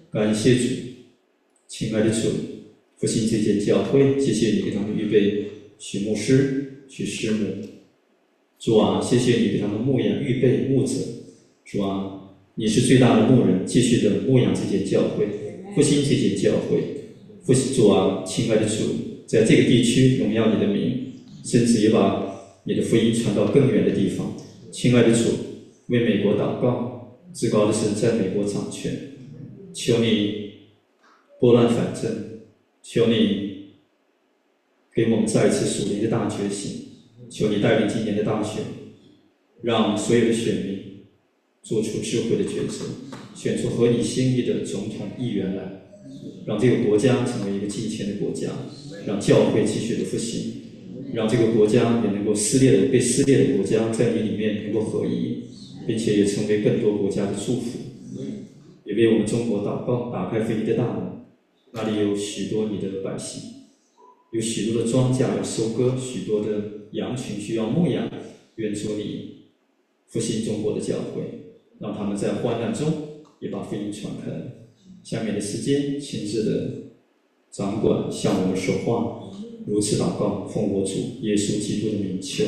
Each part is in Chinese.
感谢主，亲爱的主，复兴这间教会，谢谢你给他们预备许牧师、许师母。主啊，谢谢你给他们牧养、预备牧者。主啊，你是最大的牧人，继续的牧养这间教会，复兴这间教会。复兴主啊，亲爱的主，在这个地区荣耀你的名，甚至也把你的福音传到更远的地方。亲爱的主，为美国祷告，至高的神在美国掌权，求你拨乱反正，求你给我们再一次属灵的大觉醒，求你带领今年的大选，让所有的选民做出智慧的抉择，选出合你心意的总统议员来，让这个国家成为一个敬虔的国家，让教会继续的复兴，让这个国家也能够被撕裂的国家在你里面能够合一，并且也成为更多国家的祝福。也为我们中国祷告，打开福音的大门，那里有许多你的百姓，有许多的庄稼要收割，许多的羊群需要牧养。愿主你复兴中国的教会，让他们在患难中也把福音传开。下面的时间，亲自的掌管向我们说话，如此祷告，奉我主耶稣基督的名求。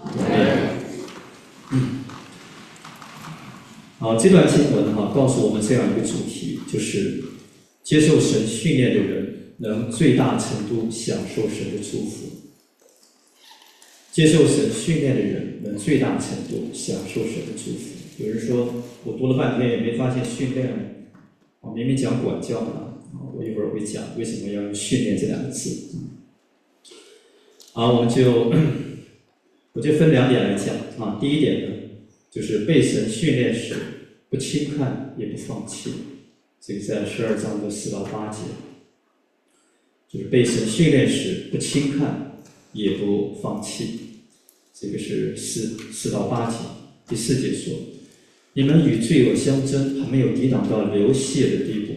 好，这段经文告诉我们这样一个主题，就是接受神训练的人能最大程度享受神的祝福。接受神训练的人能最大程度享受神的祝福。有人说，我读了半天也没发现训练，明明讲管教嘛，我一会儿会讲为什么要用训练这两个字。好，我就分两点来讲第一点呢，就是被神训练时不轻看也不放弃，这个在12章的4到8节，就是被神训练时不轻看也不放弃，这个是4到8节。第4节说，你们与罪恶相争，还没有抵挡到流血的地步。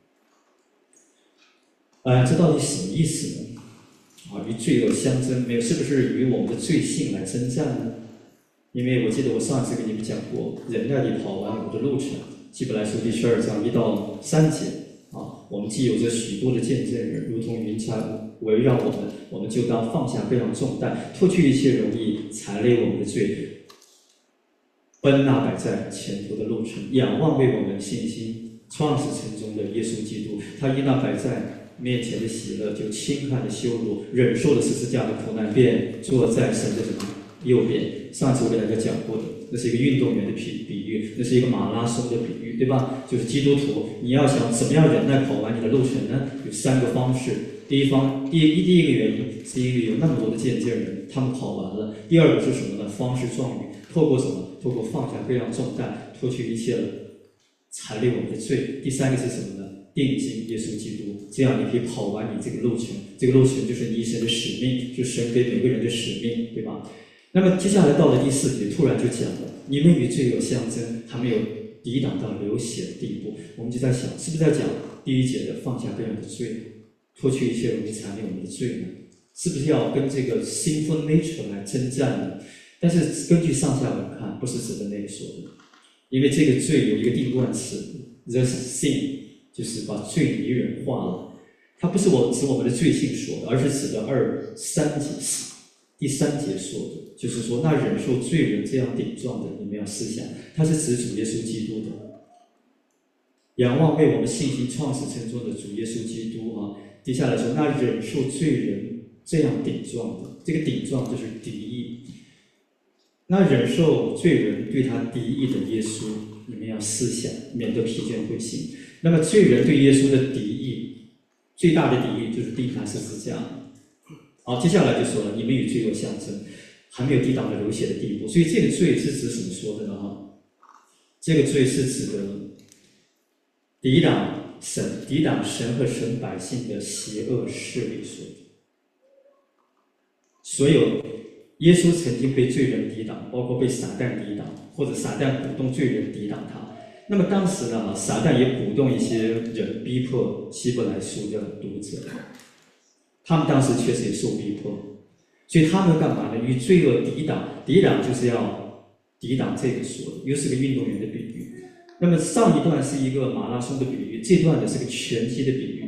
这到底什么意思呢？与罪恶相争，是不是与我们的罪性来征战呢？因为我记得我上次跟你们讲过，忍耐地跑完我的路程，希伯来书第12章1到3节我们既有着许多的见证人，如同云彩围绕我们就当放下各样重担，脱去一切容易踩累我们的罪，奔那摆在前途的路程，仰望为我们信心创始成终的耶稣基督。他因那摆在面前的喜乐，就轻看的羞辱，忍受了十字架的苦难，便坐在神的右边。上次我给大家讲过的，那是一个运动员的比喻，那是一个马拉松的比喻，对吧？就是基督徒，你要想怎么样忍耐跑完你的路程呢？有3个方式。第一个原因是因为有那么多的见证人，他们跑完了。第二个是什么呢？方式壮语，透过什么？透过放下各样重担，脱去一切踩累我们的罪。第3个是什么呢？定睛耶稣基督，这样你可以跑完你这个路程。这个路程就是你一生的使命，就是神给每个人的使命，对吧？那么接下来到了第4节，突然就讲了，你们与罪恶相争，还没有抵挡到流血的地步。我们就在想，是不是在讲第1节的放下各样的罪，脱去一切容易缠累我们的罪呢？是不是要跟这个 sinful nature 来征战呢？但是根据上下文看，不是指的那个说的，因为这个罪有一个定冠词 ，the sin， 就是把罪拟人化了。它不是指我们的罪性说的，而是指的第3节说的，就是说那忍受罪人这样顶撞的，你们要思想，它是指主耶稣基督的。仰望为我们信心创始成终的主耶稣基督接下来说，那忍受罪人这样顶撞的，这个顶撞就是敌意。那忍受罪人对他敌意的耶稣，你们要思想，免得疲倦灰心。那么罪人对耶稣的敌意，最大的敌意就是钉他十字架。好，接下来就说了，你们与罪恶相争，还没有抵挡到流血的地步。所以这个罪是指什么说的呢？这个罪是指的抵挡神和神百姓的邪恶势力说的。所有耶稣曾经被罪人抵挡，包括被撒旦抵挡，或者撒旦鼓动罪人抵挡他。那么当时呢，撒旦也鼓动一些人逼迫希伯来书的读者，他们当时确实也受逼迫，所以他们干嘛呢？与罪恶抵挡，抵挡就是要抵挡这个说的，又是个运动员的比喻。 那么上一段是一个马拉松的比喻，这段呢是个拳击的比喻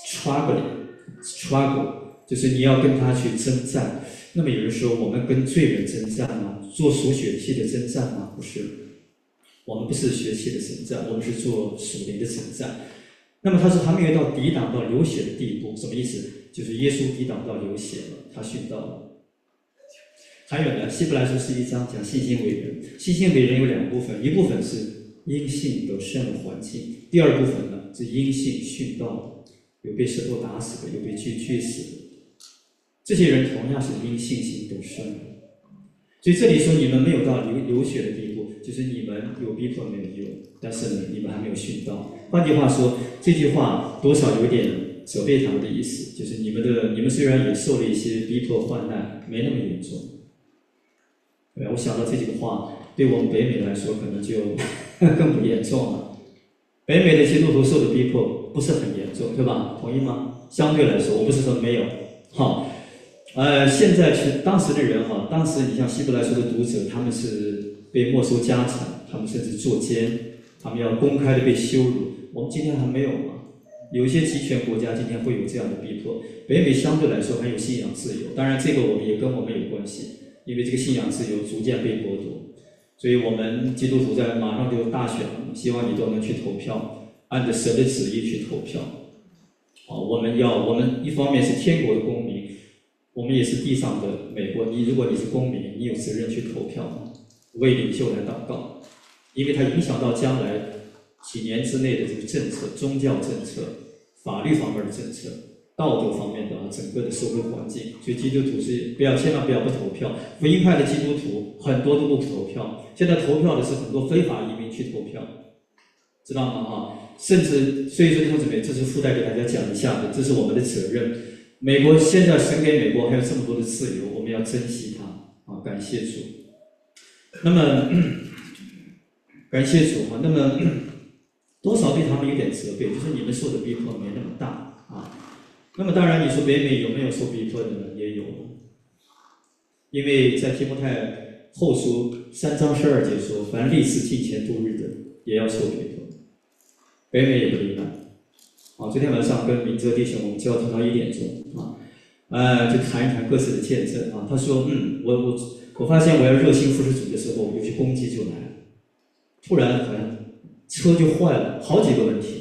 ，struggle 就是你要跟他去征战。那么有人说，我们跟罪人征战吗？做属血气的征战吗？不是，我们不是血气的征战，我们是做属灵的征战。那么他说还没有到抵挡到流血的地步，什么意思？就是耶稣抵挡到流血了，他殉道了。还有呢，希伯来书11章讲信心为人，信心为人有两部分，一部分是因信得胜的环境，第二部分呢是因信殉道，有被石头打死的，有被锯死的。这些人同样是因信心得胜的。所以这里说你们没有到流血的地步，就是你们有逼迫没有用，但是呢，你们还没有殉道。换句话说，这句话多少有点责备他们的意思，就是你们虽然也受了一些逼迫患难，没那么严重。我想到这几个话，对我们北美来说可能就更不严重了。北美的基督徒受的逼迫不是很严重，对吧？同意吗？相对来说，我不是说没有。好，现在是当时的人哈，当时你像希伯来书的读者，他们是被没收家产，他们甚至坐监，他们要公开的被羞辱。我们今天还没有嘛？有一些集权国家今天会有这样的逼迫。北美相对来说还有信仰自由，当然这个我们也跟我们有关系。因为这个信仰自由逐渐被剥夺，所以我们基督徒在马上就大选了，希望你都能去投票，按着神的旨意去投票。我们一方面是天国的公民，我们也是地上的美国。如果你是公民，你有责任去投票，为领袖来祷告，因为它影响到将来几年之内的这个政策、宗教政策、法律方面的政策。道德方面的整个的社会环境，所以基督徒是千万不要不投票。福音派的基督徒很多都不投票，现在投票的是很多非法移民去投票，知道吗？甚至所以说弟兄姊妹，这是附带给大家讲一下的，这是我们的责任。美国现在神给美国还有这么多的自由，我们要珍惜它感谢主。那么感谢主那么多少对他们有点责备，就是你们受的逼迫没那么大那么当然你说北美有没有受逼迫的呢？也有，因为在提摩太后书3章12节说，凡立志敬虔度日的也要受逼迫，北美也不例外。昨天晚上跟明哲弟兄我们交通到1点钟就谈一谈各自的见证他说我发现我要热心服侍主的时候，有些攻击就来了，突然好像车就坏了，好几个问题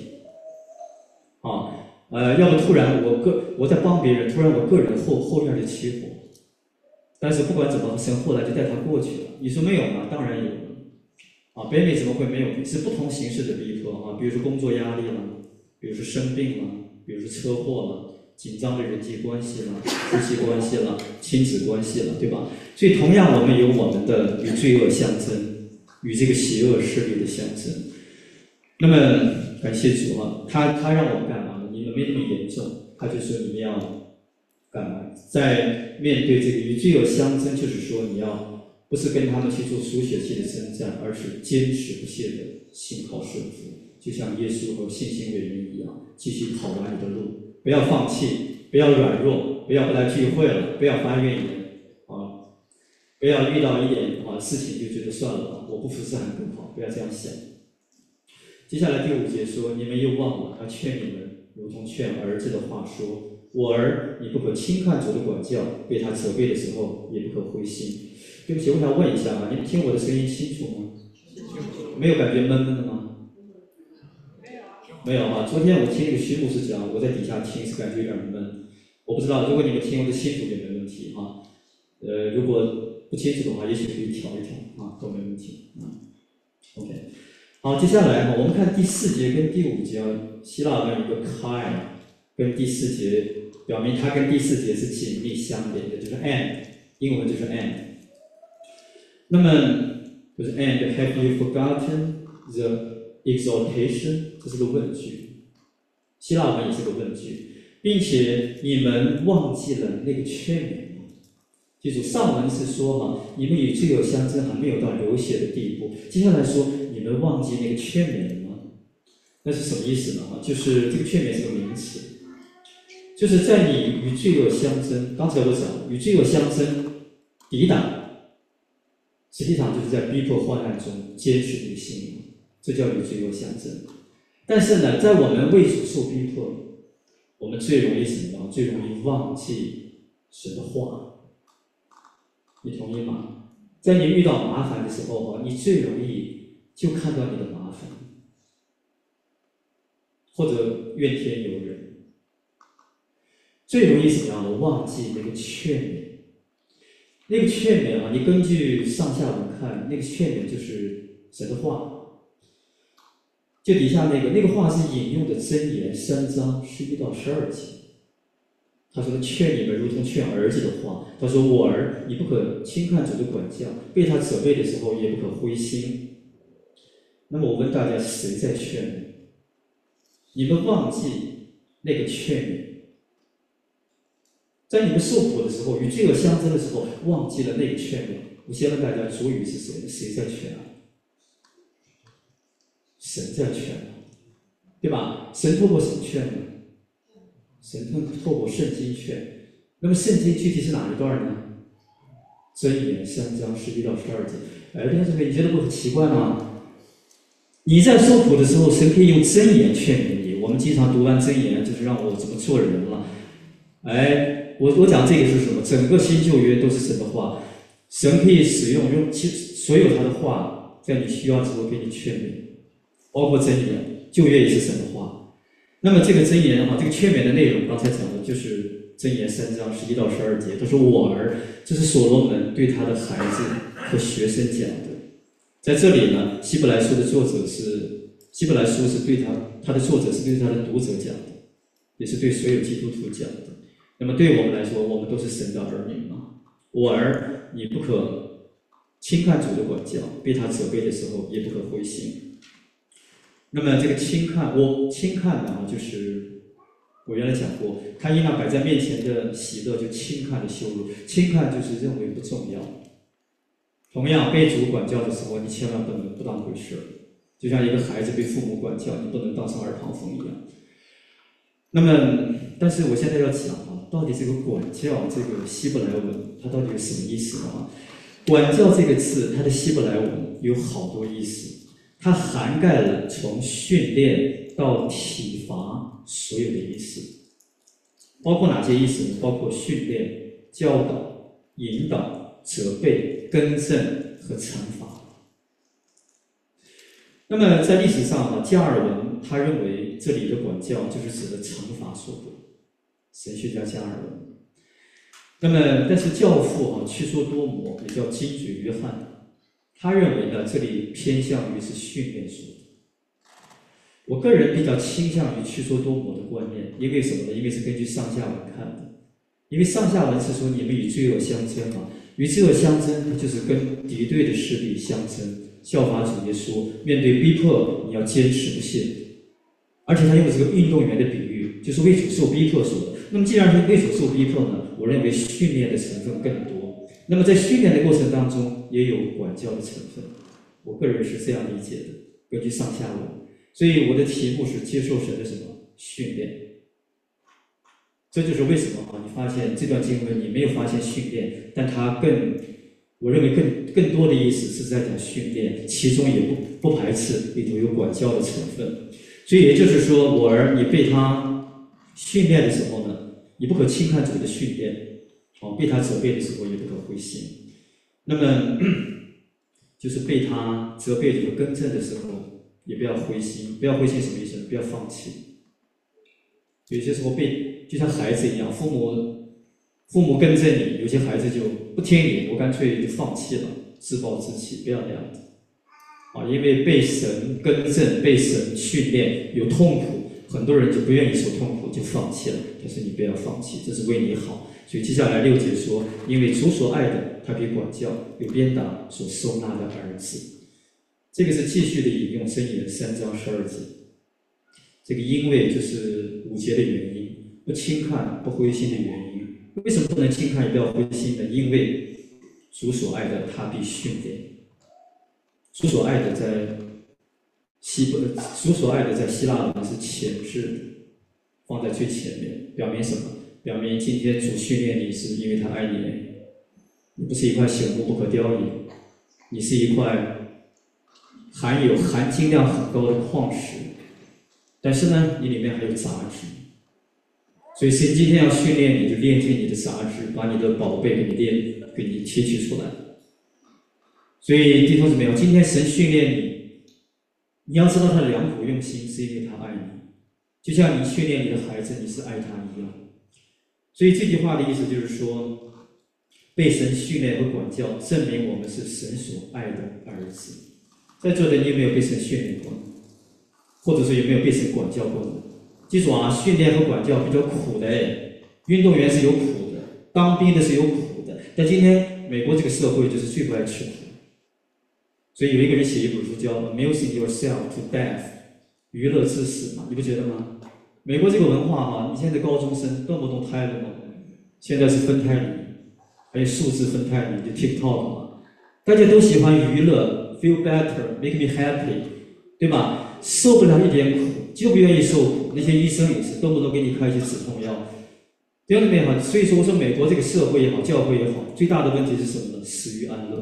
要不突然我在帮别人，突然我个人后院就起火，但是不管怎么，神后来就带他过去了。你说没有吗？当然有了北美怎么会没有？是不同形式的逼迫比如说工作压力了，比如说生病了，比如说车祸了，紧张的人际关系了，夫妻关系了，亲子关系了，对吧？所以同样我们有我们的与罪恶相争，与这个邪恶势力的相争。那么感谢主他让我们干嘛？你们没那么严重，他就说你们要干嘛？在面对这个与罪恶相争，就是说你要不是跟他们去做属血气的征战，而是坚持不懈的信靠顺服，就像耶稣和信心为人一样，继续跑完你的路，不要放弃，不要软弱，不要不来聚会了，不要发怨言不要遇到一点事情就觉得算了我不服侍还更好，不要这样想。接下来第5节说，你们又忘了要劝你们，如同劝儿子的话说，我儿，你不可轻看主的管教，被他责备的时候也不可灰心。对不起，我想问一下你们听我的声音清楚吗？没有感觉闷闷的吗？没有昨天我听那个徐牧师讲，我在底下听是感觉有点闷，我不知道，如果你们听得清楚也没问题如果不清楚的话，也许可以调一调都没问题OK。好，接下来我们看第4节跟第5节希腊文有个 kai 跟第4节表明它跟第4节是紧密相连的，就是 and， 英文就是 and。那么就是 and have you forgotten the exhortation， 这是个问句，希腊文也是个问句，并且你们忘记了那个劝勉。记住，上文是说你们与罪恶相争，还没有到流血的地步。接下来说你们忘记那个劝勉了吗？那是什么意思呢？就是这个劝勉是个名词，就是在你与罪恶相争，刚才我讲与罪恶相争抵挡，实际上就是在逼迫患难中坚持这个信仰， 这叫与罪恶相争。但是呢，在我们为主受逼迫，我们最容易什么呢？最容易忘记神的话。你同意吗？在你遇到麻烦的时候你最容易就看到你的麻烦，或者怨天尤人，最容易怎么样的忘记那个劝勉。那个劝勉你根据上下文看，那个劝勉就是神的话。就底下那个话是引用的箴言3章11到12节。他说：“劝你们如同劝儿子的话。”他说：“我儿，你不可轻看主的管教，被他责备的时候也不可灰心。”那么我问大家，谁在劝你？你们忘记那个劝你，在你们受苦的时候，与罪恶相争的时候，忘记了那个劝你。我先问大家，主语是谁？谁在劝啊？神在劝，对吧？神透过什么劝呢？神透过圣经劝。那么圣经具体是哪一段呢？箴言3章11到12节。弟兄姊妹，你觉得不很奇怪吗？你在受苦的时候，神可以用箴言劝勉你。我们经常读完箴言，就是让我怎么做人了。我讲这个是什么？整个新旧约都是神的话，神可以使用所有他的话，在你需要之后给你劝勉，包括箴言，旧约也是神的话。那么这个箴言这个劝勉的内容，刚才讲的就是箴言3章11到12节。他说：“我儿，这是所罗门对他的孩子和学生讲的。”在这里呢，希伯来书是对他的作者是对他的读者讲的，也是对所有基督徒讲的。那么对我们来说，我们都是神的儿女嘛。我儿，你不可轻看主的管教，被他责备的时候也不可灰心。那么这个轻看呢，就是我原来讲过，看应当摆在面前的喜乐，就轻看的羞辱。轻看就是认为不重要。同样，被主管教的时候，你千万不能不当回事，就像一个孩子被父母管教，你不能当成耳旁风一样。那么，但是我现在要讲到底这个管教这个希伯来文它到底有什么意思呢？管教这个字，它的希伯来文有好多意思，它涵盖了从训练到体罚所有的意思。包括哪些意思呢？包括训练、教导、引导、责备、更正和惩罚。那么在历史上加尔文他认为这里的管教就是指的惩罚所得，神学家加尔文。那么但是教父屈说多摩，也叫金嘴约翰，他认为这里偏向于是训练所得。我个人比较倾向于屈说多摩的观念，因为什么呢？因为是根据上下文看的。因为上下文是说你们与罪恶相争嘛，与罪恶相争就是跟敌对的势力相争。效法主耶稣，面对逼迫你要坚持不懈。而且他用这个运动员的比喻，就是为主受逼迫说的。那么既然是为主受逼迫呢，我认为训练的成分更多。那么在训练的过程当中，也有管教的成分。我个人是这样理解的，根据上下文。所以我的题目是接受神的什么训练。这就是为什么你发现这段经文你没有发现训练，但它我认为更多的意思是在讲训练，其中也不排斥里头有管教的成分。所以也就是说，我儿，你被他训练的时候呢，你不可轻看主的训练，被他责备的时候也不可灰心。那么就是被他责备和更正的时候，也不要灰心。不要灰心什么意思呢？不要放弃。有些时候就像孩子一样，父母更正你，有些孩子就不听你，我干脆就放弃了，自暴自弃，不要那样子。因为被神更正、被神训练有痛苦，很多人就不愿意受痛苦，就放弃了。他说你不要放弃，这是为你好。所以接下来6节说，因为主所爱的，他必管教；有鞭打所收纳的儿子。这个是继续的引用箴言3章12节。这个因为就是5节的原因，不轻看、不灰心的原因。为什么不能轻看也不要灰心呢？因为主所爱的，他必训练。主所爱的在希腊文是前置，放在最前面，表明什么？表明今天主训练你是因为他爱你，你不是一块朽木不可雕也，你是一块含有含金量很高的矿石，但是呢，你里面还有杂质。所以神今天要训练你，就炼尽你的杂质，把你的宝贝给你提取出来。所以弟兄姊妹，今天神训练你，你要知道他的良苦用心，是因为他爱你，就像你训练你的孩子，你是爱他一样。所以这句话的意思就是说，被神训练和管教，证明我们是神所爱的儿子。在座的你有没有被神训练过？或者说有没有被神管教过呢？记住啊，训练和管教比较苦的运动员是有苦的，当兵的是有苦的。但今天美国这个社会就是最不爱吃苦，所以有一个人写一本书叫《Amusing Yourself to Death》，娱乐至死嘛，你不觉得吗？美国这个文化你现在高中生动不动胎了嘛，现在是分胎里，还有数字分胎里，就 TikTok 嘛，大家都喜欢娱乐 ，feel better，make me happy， 对吧？受不了一点苦，就不愿意受苦。那些医生也是动不动给你开一些止痛药，对不对？所以说我说美国这个社会也好，教会也好，最大的问题是什么呢？死于安乐，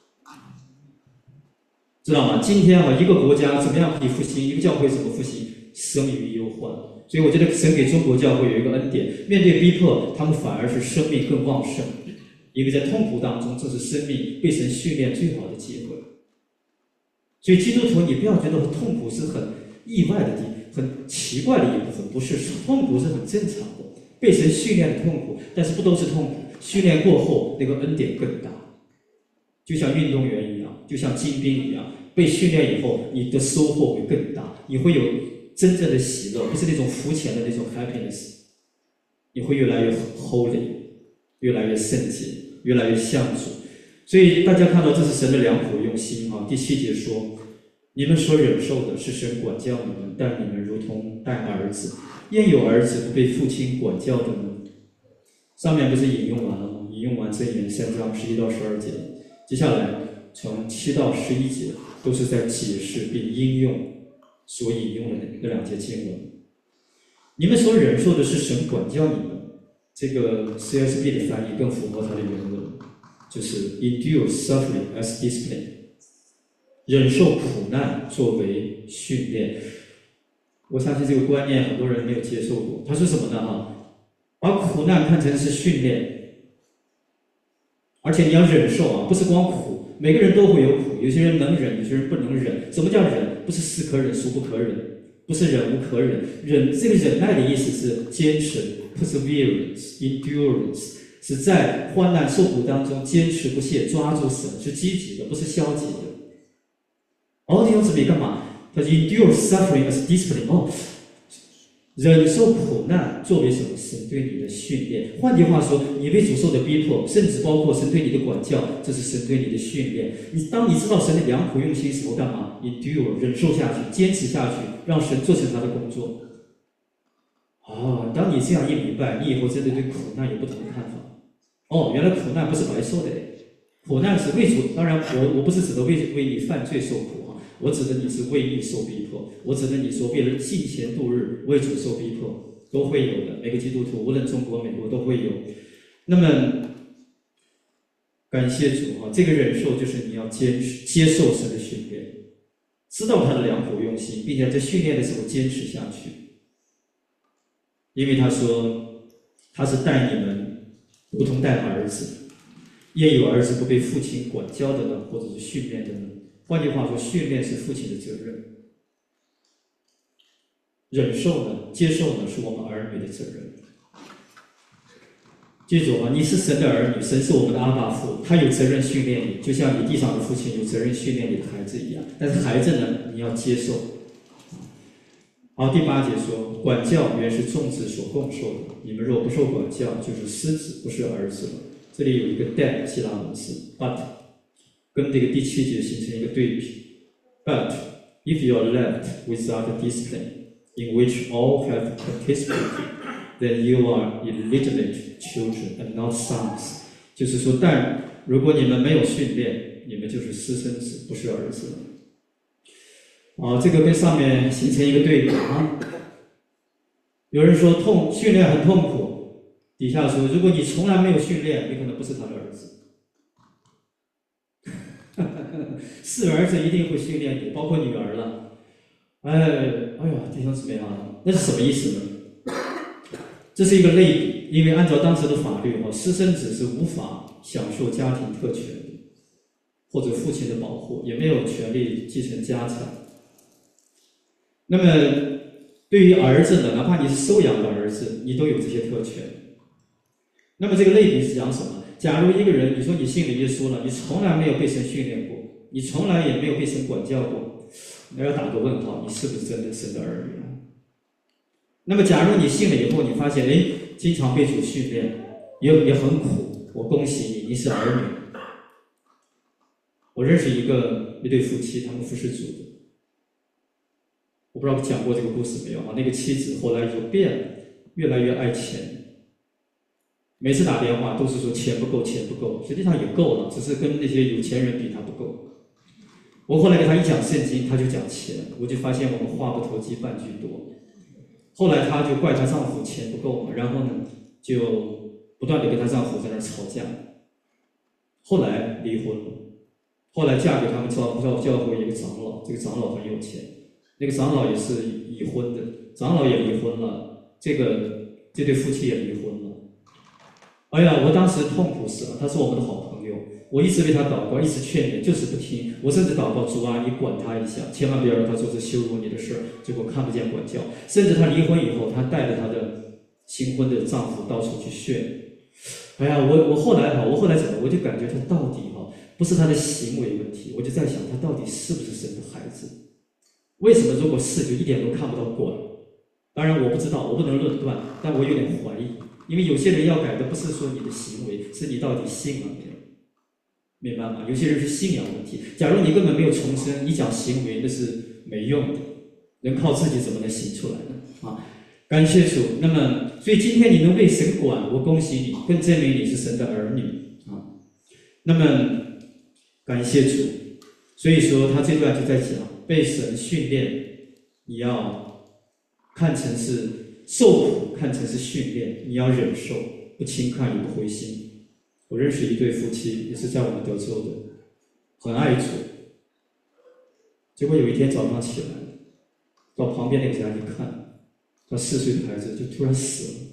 知道吗？今天一个国家怎么样可以复兴，一个教会怎么复兴？生于忧患。所以我觉得神给中国教会有一个恩典，面对逼迫，他们反而是生命更旺盛，因为在痛苦当中，这是生命被神训练最好的机会。所以基督徒，你不要觉得痛苦是很意外的很奇怪的一部分，不是，痛苦是很正常的，被神训练的痛苦，但是不都是痛苦，训练过后那个恩典更大，就像运动员一样，就像精兵一样，被训练以后，你的收获会更大，你会有真正的喜乐，不是那种肤浅的那种 happiness， 你会越来越 holy， 越来越圣洁，越来越像主。所以大家看到这是神的良苦用心第7节说，你们所忍受的是神管教你们，待你们如同待儿子，焉有儿子不被父亲管教的呢？上面不是引用完了吗？引用完箴言3章11到12节，接下来从7到11节都是在解释并应用所引用的那2节经文。你们所忍受的是神管教你们，这个 CSB 的翻译更符合它的原文，就是 endure suffering as discipline， 忍受苦难作为训练。我相信这个观念很多人没有接受过。他说什么呢？把苦难看成是训练，而且你要忍受不是光苦，每个人都会有苦，有些人能忍，有些人不能忍。什么叫忍？不是是可忍孰不可忍，不是忍无可忍。这个忍耐的意思是坚持 perseverance、endurance， 是在患难受苦当中坚持不懈，抓住神，是积极的，不是消极的。弟兄姊妹干嘛？他 endure suffering as discipline， 忍受苦难作为什么？神对你的训练。换句话说，你为主受的逼迫，甚至包括神对你的管教，这是神对你的训练。当你知道神的良苦用心时候，干嘛 ？endure 忍受下去，坚持下去，让神做成他的工作。当你这样一明白，你以后真的对苦难有不同的看法。原来苦难不是白受的，苦难是为主。当然，我不是指的为你犯罪受苦我指的你是为义受逼迫，我指的你说为了敬虔度日为主受逼迫，都会有的。每个基督徒，无论中国、美国都会有。那么，感谢主这个忍受就是你要接受神的训练，知道他的良苦用心，并且在训练的时候坚持下去。因为他说他是待你们如同待儿子，焉有儿子不被父亲管教的呢，或者是训练的呢？换句话说，训练是父亲的责任，忍受呢、接受呢，是我们儿女的责任。记住你是神的儿女，神是我们的阿爸父，他有责任训练你，就像你地上的父亲有责任训练你的孩子一样。但是孩子呢，你要接受。好，第8节说，管教原是众子所共受的，你们若不受管教，就是私子，不是儿子了。这里有一个 dad 希腊文词 but， 跟这个第7节形成一个对比。But if you are left without discipline, in which all have participated, then you are illegitimate children and not sons。就是说，但如果你们没有训练，你们就是私生子，不是儿子了。这个跟上面形成一个对比有人说训练很痛苦，底下说如果你从来没有训练，你可能不是他的儿子。 是儿子一定会训练你，包括女儿了。哎呀，弟兄姊妹啊，那是什么意思呢？这是一个类比，因为按照当时的法律私生子是无法享受家庭特权的，或者父亲的保护，也没有权利继承家产。那么对于儿子呢，哪怕你是收养的儿子，你都有这些特权。那么这个类比是讲什么？假如一个人，你说你信了耶稣了，你从来没有被神训练过，你从来也没有被神管教过，那要打个问号，你是不是真的神的儿女啊？那么假如你信了以后，你发现经常被主训练，也很苦，我恭喜你，你是儿女。我认识一对夫妻，他们服侍主的，我不知道讲过这个故事没有啊？那个妻子后来就变了，越来越爱钱，每次打电话都是说钱不够，钱不够，实际上也够了，只是跟那些有钱人比他不够。我后来给他一讲圣经，他就讲钱，我就发现我们话不投机半句多。后来她就怪她丈夫钱不够嘛，然后呢就不断的跟她丈夫在那吵架，后来离婚了。后来嫁给他们教会一个长老，这个长老很有钱，那个长老也是已婚的，长老也离婚了，这对夫妻也离婚了。哎呀，我当时痛苦死了，他是我们的好朋友，我一直为他祷告，一直劝勉，就是不听。我甚至祷告主啊，你管他一下，千万不要让他做这羞辱你的事。结果看不见管教，甚至他离婚以后，他带着他的新婚的丈夫到处去炫。哎呀，我后来怎么，我就感觉他到底不是他的行为问题，我就在想他到底是不是神的孩子？为什么如果是就一点都看不到管？当然我不知道，我不能论断，但我有点怀疑，因为有些人要改的不是说你的行为，是你到底信了没有？明白吗？有些人是信仰问题。假如你根本没有重生，你讲行为那是没用的，人靠自己怎么能行出来呢？啊，感谢主。那么，所以今天你能被神管，我恭喜你，更证明你是神的儿女啊。那么，感谢主。所以说，他这段就在讲被神训练，你要看成是受苦，看成是训练，你要忍受，不轻看也不灰心。我认识一对夫妻，也是在我们德州的，很爱主。结果有一天早上起来，到旁边那个家一看，他4岁的孩子就突然死了。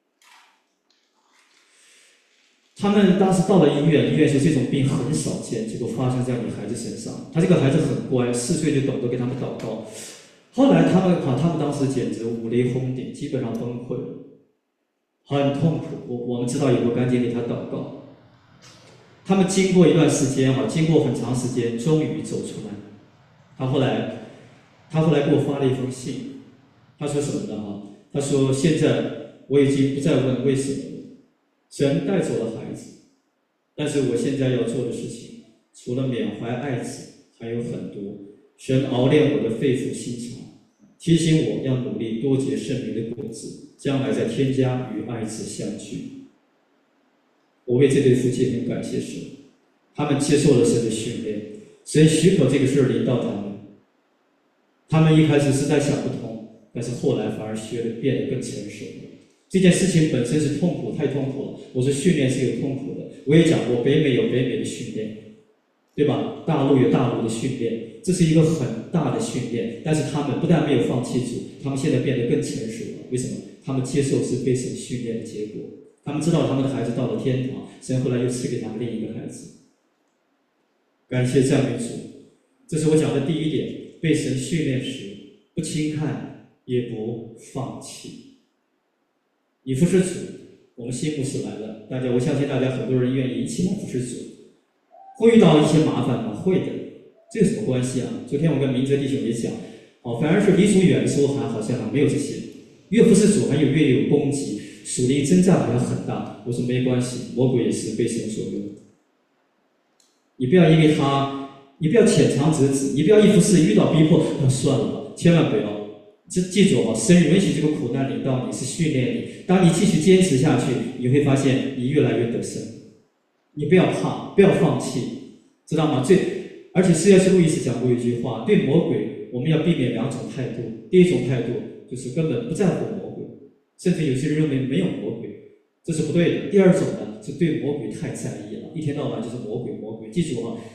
他们当时到了医院，医院说这种病很少见，结果发生在你孩子身上。他这个孩子很乖，4岁就懂得给他们祷告。后来他们当时简直五雷轰顶，基本上崩溃了，很痛苦。我们知道以后赶紧给他祷告。他们经过一段时间经过很长时间，终于走出来。他后来给我发了一封信，他说什么呢？他说现在我已经不再问为什么了，神带走了孩子，但是我现在要做的事情，除了缅怀爱子，还有很多。神熬炼我的肺腑心肠，提醒我要努力多结圣灵的果子，将来在天家与爱子相聚。我为这对夫妻很感谢神，他们接受了神的训练，神许可这个事儿临到他们。他们一开始实在想不通，但是后来反而变得更成熟了。这件事情本身是痛苦，太痛苦了。我说训练是有痛苦的，我也讲过，北美有北美的训练，对吧？大陆有大陆的训练，这是一个很大的训练。但是他们不但没有放弃主，他们现在变得更成熟了。为什么？他们接受是被神训练的结果。他们知道他们的孩子到了天堂，神后来又赐给他们另一个孩子。感谢赞美主，这是我讲的第一点。被神训练时，不轻看，也不放弃。你服侍主，我们新牧师来了，我相信大家很多人愿意一起来服侍主。会遇到一些麻烦吗？会的，这有什么关系啊？昨天我跟明哲弟兄也讲，反而是离主远的时候好像没有这些，越服侍主还越有攻击，属灵征战好像很大。我说没关系，魔鬼也是被神所用。你不要因为你不要浅尝辄止，你不要一服侍遇到逼迫，算了吧，千万不要。记住神允许这个苦难临到你，是训练你。当你继续坚持下去，你会发现你越来越得胜。你不要怕，不要放弃，知道吗？而且C.S. 路易斯讲过一句话，对魔鬼我们要避免2种态度。第一种态度就是根本不在乎魔鬼，甚至有些人认为没有魔鬼，这是不对的。第二种呢，是对魔鬼太在意了，一天到晚就是魔鬼。记住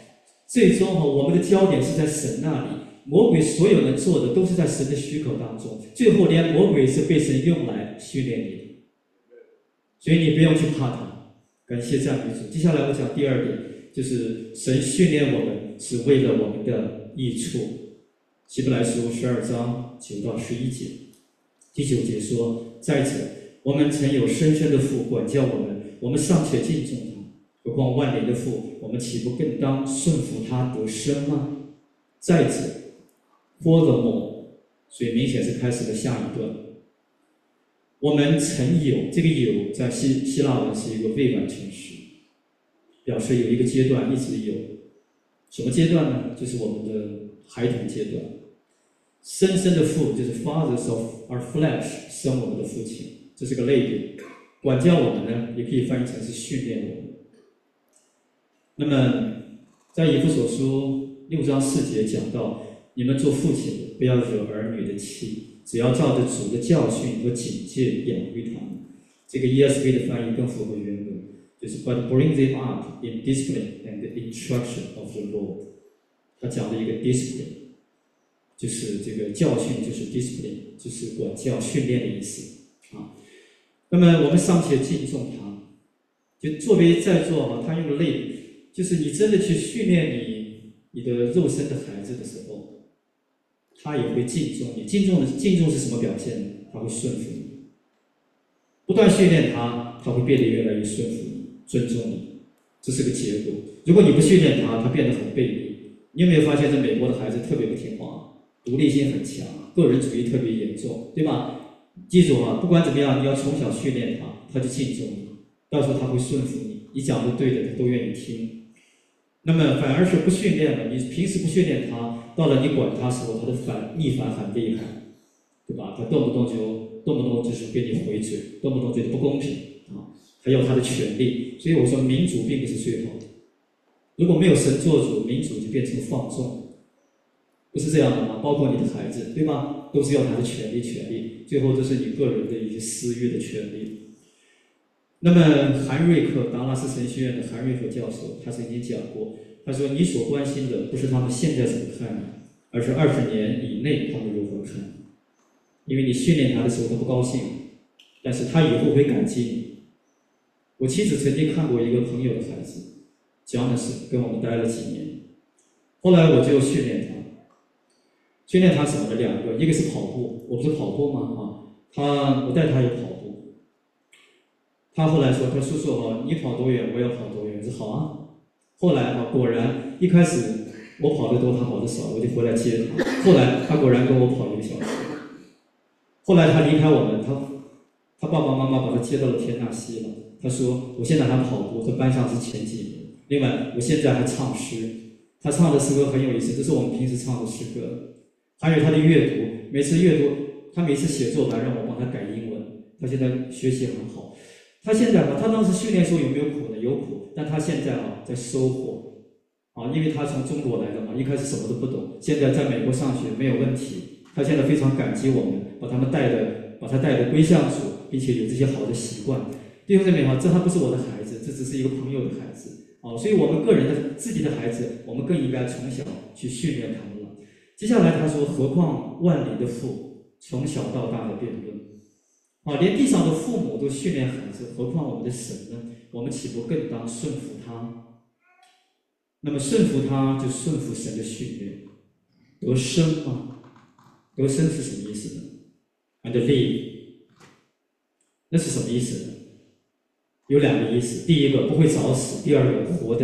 最终我们的焦点是在神那里。魔鬼所有能做的都是在神的许可当中，最后连魔鬼是被神用来训练你的，所以你不用去怕他。感谢赞美主。接下来我讲第二点，就是神训练我们是为了我们的益处。希伯来书12章9到11节，第9节说：再者，我们曾有深深的父管教我们，我们尚且敬重他，何况万灵的父，我们岂不更当顺服他得生吗？再者，furthermore， 所以明显是开始了下一段。我们曾有，这个有在希腊文是一个未完成时，表示有一个阶段一直有。什么阶段呢？就是我们的孩童阶段。深深的父就是 fathers of our flesh， 生我们的父亲，这是个类别。管教我们呢，也可以翻译成是训练我们。那么在以弗所书6章4节讲到，你们做父亲的不要惹儿女的气，只要照着主的教训和警戒养育他们。这个 ESV 的翻译更符合原文，就是 But bring them up in discipline and instruction of the Lord。他讲的一个 discipline， 就是这个教训，就是 discipline， 就是管教、训练的意思啊。那么我们尚且敬重他，就作为在座他用的类比，就是你真的去训练你的肉身的孩子的时候，他也会敬重你。敬重是什么表现呢？他会顺服你。不断训练他，他会变得越来越顺服你、尊重你，这是个结果。如果你不训练他，他变得很背离。你有没有发现，这美国的孩子特别不听话，独立性很强，个人主义特别严重，对吧？记住不管怎么样，你要从小训练他，他就敬重你，到时候他会顺服你，你讲的对的，他都愿意听。那么反而是不训练了，你平时不训练他，到了你管他时候，他的逆反很厉害，对吧？他动不动就是跟你回嘴，动不动觉得不公平还有他的权利。所以我说民主并不是最好的。如果没有神做主，民主就变成放纵，不是这样的吗？包括你的孩子，对吧？都是要他的权利，最后这是你个人的一些私欲的权利。那么韩瑞克，达拉斯神学院的韩瑞克教授，他曾经讲过，他说你所关心的不是他们现在怎么看你，而是20年以内他们如何看你。因为你训练他的时候他不高兴，但是他以后会感激你。我妻子曾经看过一个朋友的孩子，讲的是跟我们待了几年，后来我就训练他什么呢？2个，一个是跑步，我不是跑步吗？我带他也跑步，他后来说，他叔叔你跑多远我要跑多远，我说好啊。后来果然一开始我跑得多他跑得少，我就回来接他，后来他果然跟我跑1个小时。后来他离开我们，他爸爸妈妈把他接到了田纳西了。他说我现在还跑步，在班上是前几名。另外我现在还唱诗，他唱的诗歌很有意思，这是我们平时唱的诗歌。还有他的阅读，他每次写作文让我帮他改英文，他现在学习很好。他现在他当时训练时候有没有苦呢？有苦，但他现在在收获因为他从中国来的一开始什么都不懂，现在在美国上学没有问题。他现在非常感激我们，把他带的归向主，并且有这些好的习惯。弟兄姊妹这还不是我的孩子，这只是一个朋友的孩子所以我们个人的自己的孩子，我们更应该从小去训练他们了。接下来他说，何况万灵的父，从小到大的辩论连地上的父母都训练孩子，何况我们的神呢？我们岂不更当顺服他？那么顺服他，就顺服神的训练。得生得生是什么意思呢？ And live， 那是什么意思呢？有2个意思，第一个不会早死，第2个活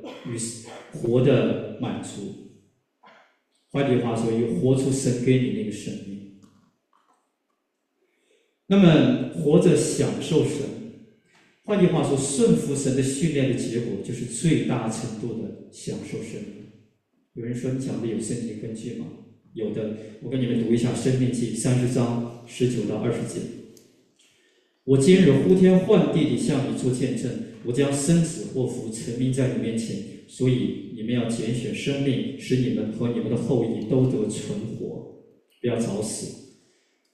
得满足。换句话说，有活出神给你那个生命。那么活着享受神，换句话说，顺服神的训练的结果就是最大程度的享受生命。有人说你讲的有圣经根据吗？有的，我跟你们读一下《申命记》30章19到20节。我今日呼天唤地地向你做见证，我将生子祸福陈明在你面前，所以你们要拣选生命，使你们和你们的后裔都得存活，不要早死。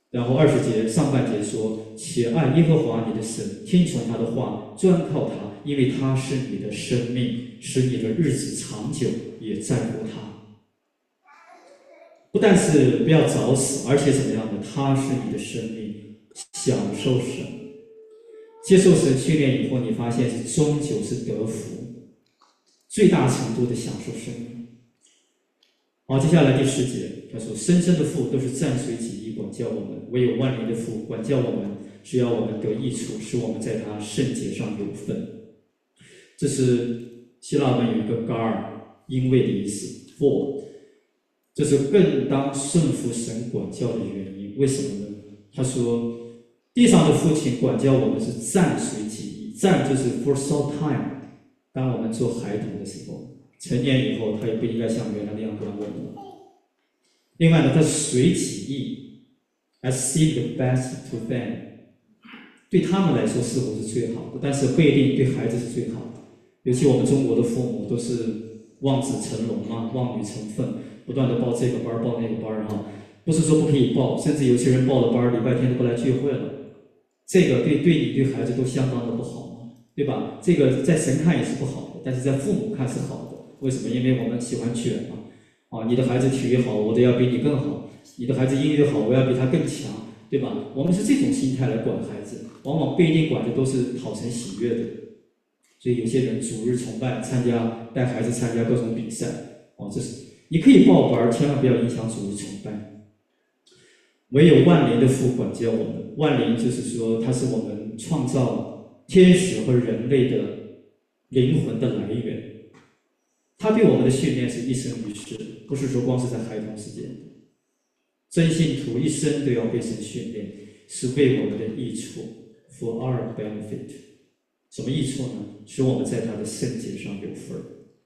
然后20节上半节说：“且爱耶和华你的神，听从他的话，专靠他，因为他是你的生命，使你的日子长久，也在乎他。”不但是不要早死，而且怎么样呢？他是你的生命，享受神，接受神训练以后，你发现是终究是得福，最大程度的享受生命。好，接下来第10节，他说：“生生的父都是暂随己意管教我们，唯有万灵的父管教我们，是要我们得益处，使我们在他圣洁上有份。”这是希腊文有一个 gar 因为的意思 for， 这是更当顺服神管教的原因。为什么呢？他说：“地上的父亲管教我们是暂随己意，暂就是 for short time， 当我们做孩童的时候。”成年以后，他也不应该像原来那样管我们。另外呢，他随己意 ，as seem the best to them， 对他们来说似乎是最好的，但是不一定对孩子是最好的。尤其我们中国的父母都是望子成龙嘛，望女成凤，不断的报这个班报那个班哈，不是说不可以报，甚至有些人报了班，礼拜天都不来聚会了，这个对你对孩子都相当的不好嘛，对吧？这个在神看也是不好的，但是在父母看是好的。为什么？因为我们喜欢卷嘛，你的孩子体育好，我都要比你更好；你的孩子英语好，我要比他更强，对吧？我们是这种心态来管孩子，往往不一定管的都是讨神喜悦的。所以有些人主日崇拜，带孩子参加各种比赛，这是你可以报班，千万不要影响主日崇拜。唯有万灵的父管教我们，万灵就是说，它是我们创造天使和人类的灵魂的来源。他对我们的训练是一生一世，不是说光是在孩童时间。真信徒一生都要被神训练，是为我们的益处 ，for our benefit。什么益处呢？使我们在他的圣洁上有份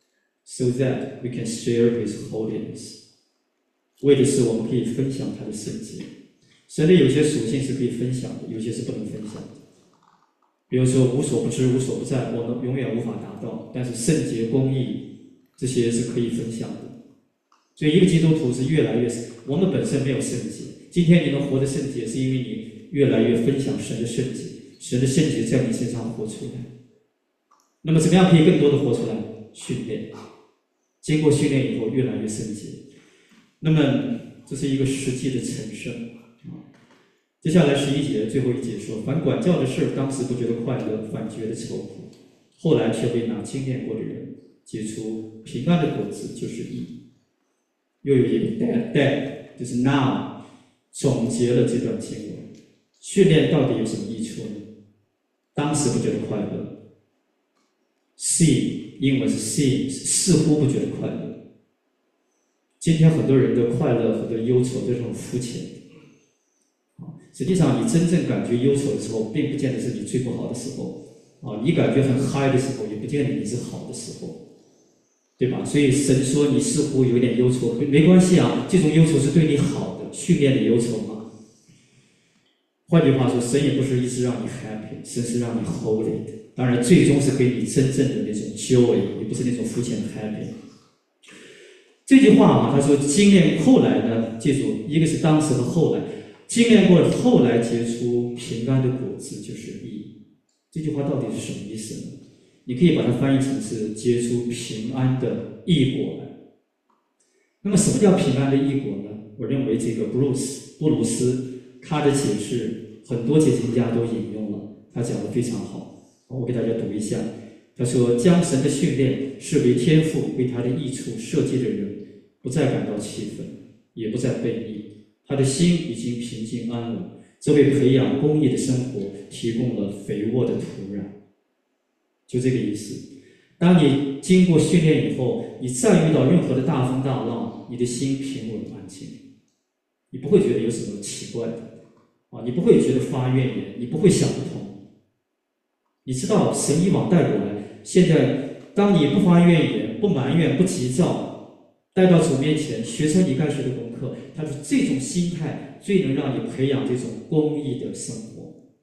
，so that we can share His holiness。为的是我们可以分享他的圣洁。神的有些属性是可以分享的，有些是不能分享的。比如说无所不知、无所不在，我们永远无法达到，但是圣洁、公义。这些是可以分享的，所以一个基督徒是越来越，我们本身没有圣洁，今天你能活得圣洁，是因为你越来越分享神的圣洁，神的圣洁在你身上活出来。那么怎么样可以更多的活出来？训练，经过训练以后越来越圣洁。那么这是一个实际的成圣。接下来11节最后一节说：“凡管教的事，当时不觉得快乐，反觉得愁苦，后来却为那经验过的人。”结出平安的果子，就是义。又有一个 that 就是 now 总结了这段经文。训练到底有什么益处呢？当时不觉得快乐。seem 英文是 seem 似乎不觉得快乐。今天很多人的快乐、很多忧愁都是很肤浅的。实际上，你真正感觉忧愁的时候，并不见得是你最不好的时候。你感觉很嗨的时候，也不见得你是好的时候。对吧？所以神说你似乎有点忧愁，没关系啊，这种忧愁是对你好的，训练的忧愁嘛。换句话说，神也不是一直让你 happy， 神是让你 holy 的。当然，最终是给你真正的那种 joy， 也不是那种肤浅的 happy。这句话他说经验后来呢，记住，一个是当时和后来，经验过后来结出平安的果子就是义。这句话到底是什么意思呢？你可以把它翻译成是结出平安的义果来。那么什么叫平安的义果呢？我认为这个布鲁斯他的解释很多解经家都引用了，他讲得非常好。我给大家读一下，他说：“将神的训练视为天父为他的益处设计的人，不再感到气愤，也不再悖逆，他的心已经平静安稳，这为培养公义的生活提供了肥沃的土壤。”就这个意思。当你经过训练以后，你再遇到任何的大风大浪，你的心平稳安静，你不会觉得有什么奇怪的你不会觉得发怨言，你不会想不通。你知道神以往带过来，现在当你不发怨言、不埋怨、不急躁，带到主面前，学成你该学的功课，他说这种心态最能让你培养这种公义的生活。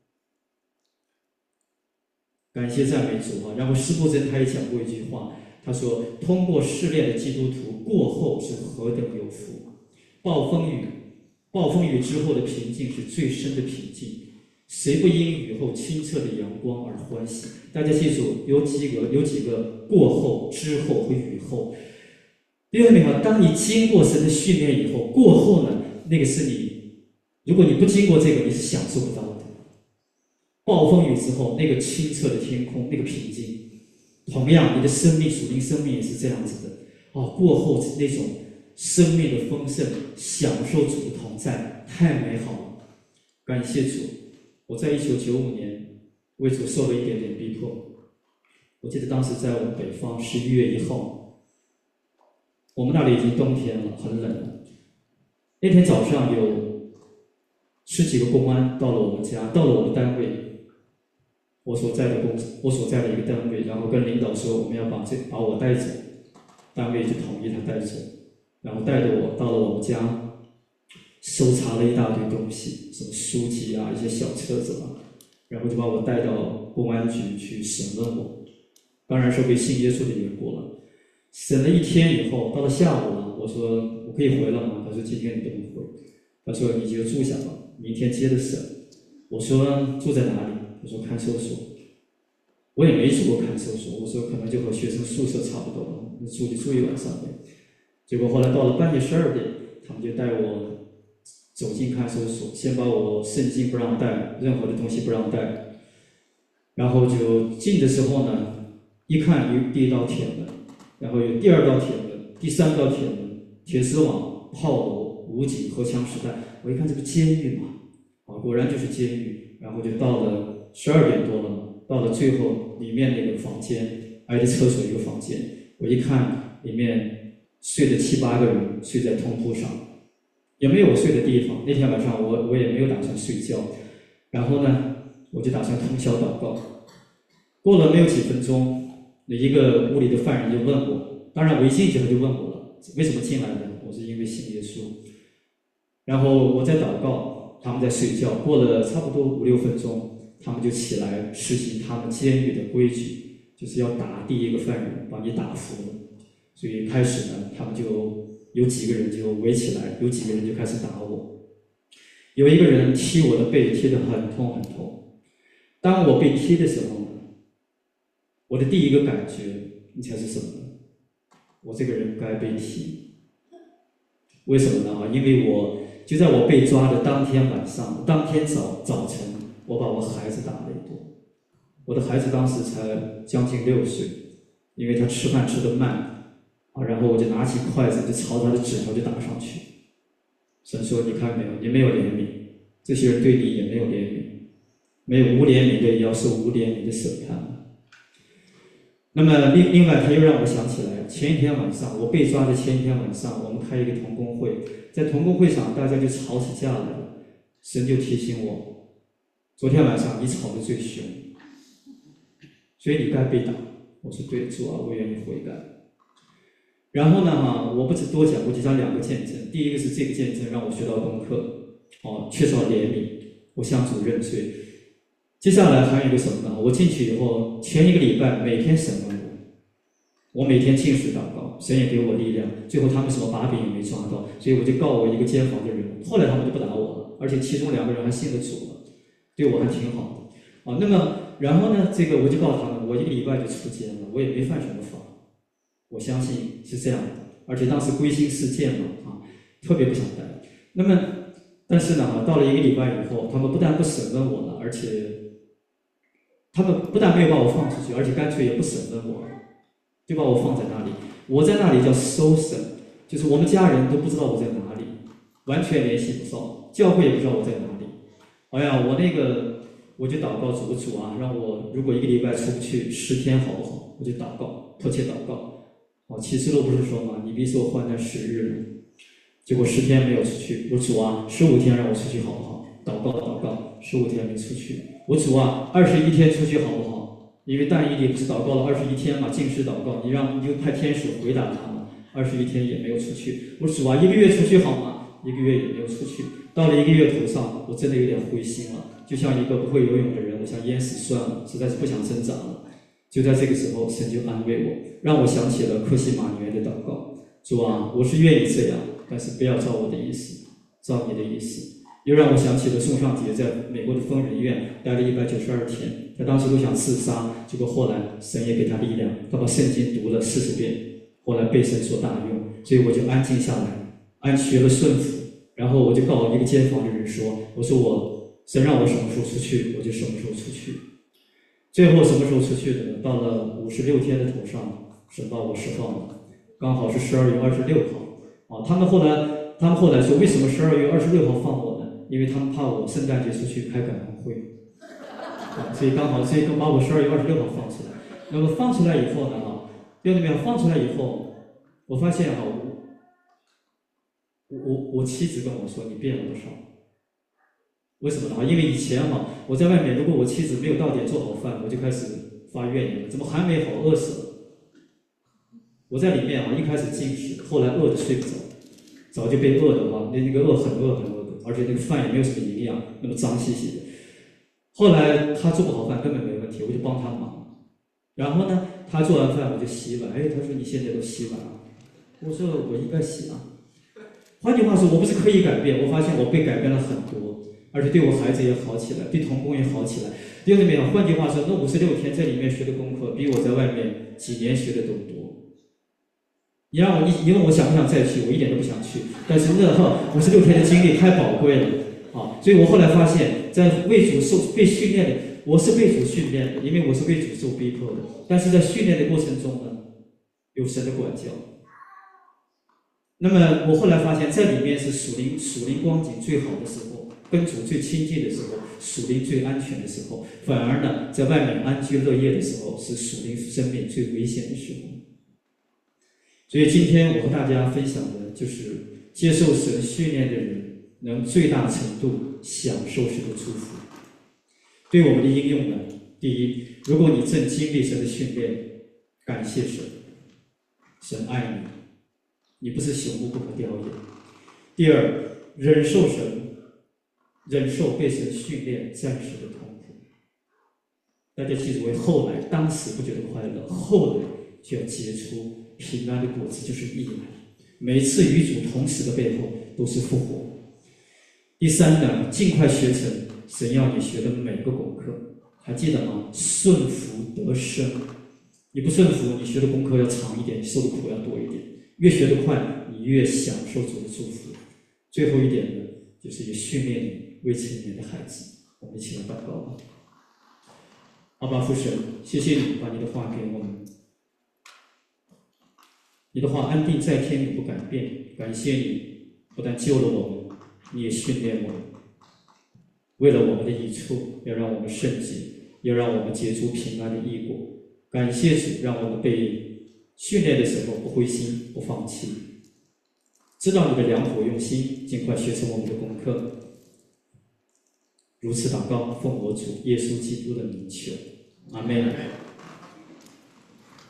感谢赞美主然后施布真他也讲过一句话，他说：“通过试炼的基督徒过后是何等有福！暴风雨暴风雨之后的平静是最深的平静。谁不因雨后清澈的阳光而欢喜？大家记住，有几个过后、之后和雨后。弟兄姊妹们，当你经过神的训练以后，过后呢，那个是你，如果你不经过这个，你是享受不到的。暴风雨之后，那个清澈的天空，那个平静。同样，你的生命、属灵生命也是这样子的。过后那种生命的丰盛，享受主的同在，太美好了。感谢主！我在1995年为主受了一点点逼迫。我记得当时在我们北方11月1号，我们那里已经冬天了，很冷了。那天早上有10几个公安到了我们家，到了我们单位，我所在的一个单位，然后跟领导说我们要把我带走，单位就同意他带走，然后带着我到了我们家，搜查了一大堆东西，什么书籍啊，一些小册子啊，然后就把我带到公安局去审问我。当然是被信耶稣的缘故了。审了1天以后，到了下午了，我说我可以回了吗？他说今天你不能回，他说你就住下吧，明天接着审。我说住在哪里？他说看守所。我也没住过看守所，我说可能就和学生宿舍差不多了，住就住一晚上呗。结果后来到了半夜12点，他们就带我走进看守所，先把我圣经不让带，任何的东西不让带，然后就进的时候呢，一看有第1道铁门，然后有第2道铁门，第3道铁门，铁丝网、炮楼、武警、荷枪实弹。我一看这不监狱嘛，果然就是监狱。然后就到了12点多了嘛，到了最后里面那个房间，挨着厕所一个房间，我一看里面睡着7、8个人，睡在通铺上，也没有我睡的地方。那天晚上我也没有打算睡觉，然后呢，我就打算通宵祷告。过了没有几分钟，一个屋里的犯人就问我，当然我一进去他就问我了，为什么进来的？我是因为信耶稣。然后我在祷告，他们在睡觉。过了差不多5、6分钟，他们就起来实行他们监狱的规矩，就是要打第1个犯人，把你打服了。所以开始呢，他们就有几个人就围起来，有几个人就开始打我。有一个人踢我的背，踢得很痛很痛。当我被踢的时候呢，我的第1个感觉，你猜是什么呢？我这个人不该被踢。为什么呢？因为就在我被抓的当天晚上，当天早晨，我把我孩子打了一顿。我的孩子当时才将近6岁，因为他吃饭吃得慢，然后我就拿起筷子就朝他的指头就打上去。神说：“你看没有？你没有怜悯，这些人对你也没有怜悯，没有无怜悯的也要受无怜悯的审判。”那么另外他又让我想起来，前一天晚上我被抓的前一天晚上，我们开一个同工会，在同工会上大家就吵起架来了。神就提醒我，昨天晚上你吵得最凶，所以你该被打。我说对，主啊，我愿意悔改。然后呢，我不只多讲，我就讲2个见证。第一个是这个见证让我学到功课，缺少怜悯，我向主认罪。接下来还有一个什么呢？我进去以后，前1个礼拜每天审问我每天禁食祷告，神也给我力量。最后他们什么把柄也没抓到，所以我就告我一个监房的人。后来他们就不打我了，而且其中2个人还信了主了，对我还挺好的。那么然后呢，这个我就告诉他们，我1个礼拜就出监了，我也没犯什么法。我相信是这样的，而且当时归心似箭嘛，特别不想待。那么但是呢，到了1个礼拜以后，他们不但不审问我了，而且他们不但没有把我放出去，而且干脆也不审问我，就把我放在那里。我在那里叫搜审，就是我们家人都不知道我在哪里，完全联系不上，教会也不知道我在哪里。哎呀，我就祷告主啊，让我如果1个礼拜出不去10天好不好？我就祷告，迫切祷告。启示录不是说嘛，你必受患难10日了。结果10天没有出去，我主啊，15天让我出去好不好？祷告，15天没出去。我主啊，21天出去好不好？因为但以理不是祷告了21天嘛，禁食祷告，你就派天使回答他嘛，21天也没有出去。我主啊，1个月出去好吗？1个月也没有出去。到了1个月头上，我真的有点灰心了，就像一个不会游泳的人，我想淹死算了，实在是不想挣扎了。就在这个时候，神就安慰我，让我想起了克西马尼园的祷告。主啊，我是愿意这样，但是不要照我的意思， 照你的意思。又让我想起了宋尚杰在美国的疯人院待了192天，他当时都想自杀，结果后来神也给他力量，他把圣经读了40遍，后来被神所大用，所以我就安静下来，学了顺服，然后我就告诉一个监房的人说，我说神让我什么时候出去，我就什么时候出去。最后什么时候出去的呢？到了56天的头上，神把我释放了，刚好是12月26号。他们后来说，为什么12月26号放我呢？因为他们怕我圣诞节出去开感恩会，所以刚把我12月26号放出来。那么放出来以后呢，弟兄姊妹，放出来以后，我发现我妻子跟我说，你变了多少？为什么呢？因为以前我在外面，如果我妻子没有到点做好饭，我就开始发怨言，怎么还没好，饿死了。我在里面一开始进食，后来饿得睡不着，早就被饿的那个很饿的，而且那个饭也没有什么营养，那么脏兮兮的。后来他做不好饭根本没问题，我就帮他忙。然后呢，他做完饭我就洗碗。他说你现在都洗碗了？我说我应该洗啊。换句话说，我不是刻意改变，我发现我被改变了很多，而且对我孩子也好起来，对同工也好起来。弟兄姊妹，换句话说，那56天在里面学的功课，比我在外面几年学的都多。你问我想不想再去，我一点都不想去。但是那56天的经历太宝贵了所以我后来发现，在为主被训练的，我是被主训练的，因为我是为主受逼迫的。但是在训练的过程中呢，有神的管教。那么我后来发现，在里面是属灵光景最好的时候，跟主最亲近的时候，属灵最安全的时候。反而呢，在外面安居乐业的时候，是属灵生命最危险的时候。所以今天我和大家分享的就是接受神训练的人能最大程度享受神的祝福。对我们的应用呢，第一，如果你正经历神的训练，感谢神，神爱你，你不是朽木不可雕也。第二，忍受被神训练暂时的痛苦。大家记住，为后来，当时不觉得快乐，后来就要结出平安的果子，就是义来。每次与主同时的背后都是复活。第三呢，尽快学成神要你学的每个功课，还记得吗？顺服得生。你不顺服，你学的功课要长一点，受的苦要多一点。越学得快，你越享受主的祝福。最后一点呢，就是也训练你未成年的孩子。我们一起来祷告吧。阿爸父神，谢谢你把你的话给我们。你的话安定在天，永不改变。感谢你，不但救了我们，你也训练我们，为了我们的益处，要让我们圣洁，要让我们结出平安的义果。感谢主，让我们被训练的时候不灰心，不放弃，知道你的良苦用心，尽快学成我们的功课。如此祷告，奉我主耶稣基督的名求，阿们。